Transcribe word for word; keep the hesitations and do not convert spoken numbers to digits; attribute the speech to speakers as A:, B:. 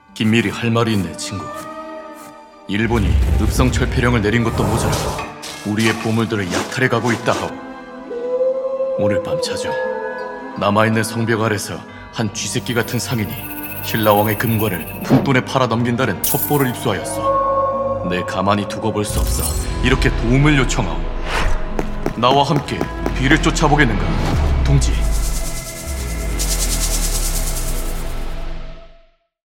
A: 긴밀히 할 말이 있네, 친구. 일본이 읍성철폐령을 내린 것도 모자라 우리의 보물들을 약탈해 가고 있다 하오. 오늘 밤 자정 남아있는 성벽 아래서 한 쥐새끼 같은 상인이 신라왕의 금관을 푼돈에 팔아 넘긴다는 첩보를 입수하였어. 내 가만히 두고 볼 수 없어 이렇게 도움을 요청하오. 나와 함께 뒤를 쫓아보겠는가, 동지?